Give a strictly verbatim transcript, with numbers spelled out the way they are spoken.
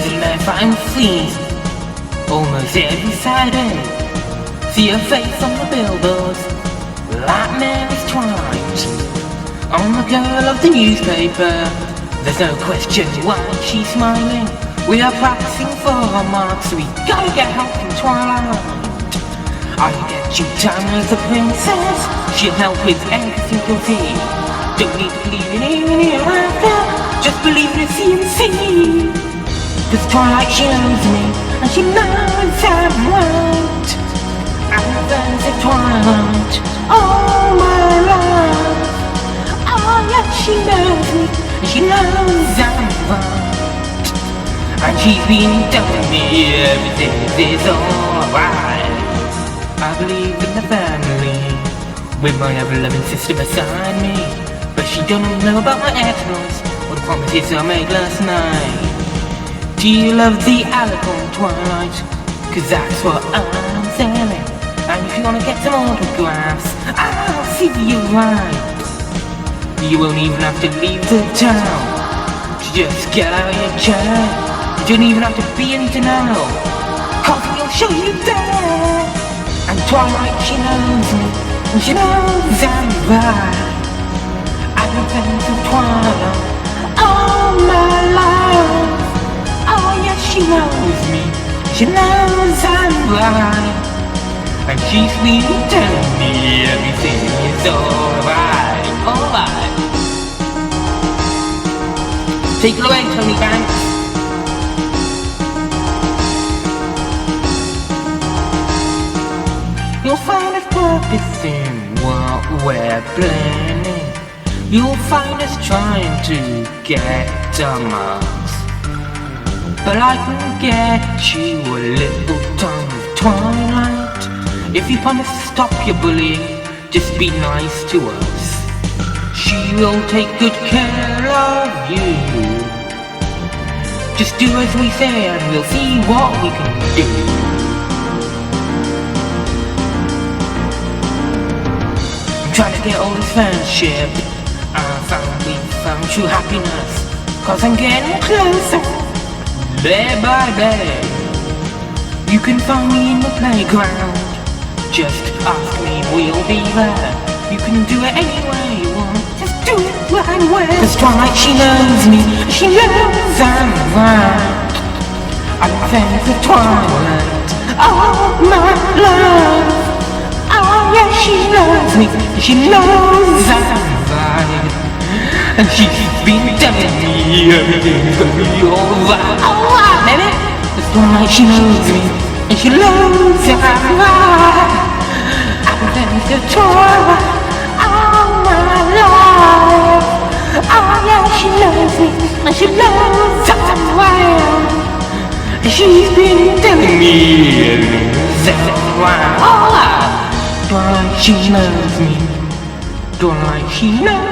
crazy life I'm seeing almost every Saturday. See her face on the billboards like Mary's Twilight. I'm the girl of the newspaper. There's no question why she's smiling. We are practicing for our marks. We gotta get help from Twilight. I'll get you down as a princess. She'll help with everything you'll see. Don't need to believe in even hereafter. Just believe in C and C. Cause Twilight, she knows me, and she knows I'm right. I'm the fans of Twilight, all my life. Oh yeah, she knows me, and she knows I'm right. And she's been telling me everything is alright. I believe in the family, with my ever-loving sister beside me. But she don't know about my exploits, or the promises I made last night. Do you love the Alicorn Twilight? Cause that's what I'm selling. And if you wanna get some autographs, I'll see you right. You won't even have to leave the town to just get out of your chair. You don't even have to be in to know, cause we'll show you there. And Twilight, she knows me, and she knows I'm right. I've been fans of Twilight all my life. Oh yeah, she knows me, she knows I'm right. And she's been telling me everything is alright, alright. Take it away, Tony Banks. You'll find us purpose in what we're planning. You'll find us trying to get our marks. But I can get you a little tongue of Twilight. If you promise to stop your bullying, just be nice to us. She will take good care of you. Just do as we say and we'll see what we can do. I'm trying to get all this friendship. I found we found true happiness, cause I'm getting closer day by day. You can find me in the playground. Just ask me, we'll be there. You can do it any way you want. Just do it right away. Cause Twilight, she knows me, she knows I'm right. I'm fans of Twilight all my life. Oh yeah, she knows me, she knows I'm right. And she's been telling me everything's gonna be alright. Alright, baby. Cause Twilight, she knows me, and she knows I'm right. I'm fans of Twilight all my life. Oh yeah, she knows me, and she knows I'm right. And she's been telling me everything's alright. Alright. Twilight, she knows me. Twilight, she knows.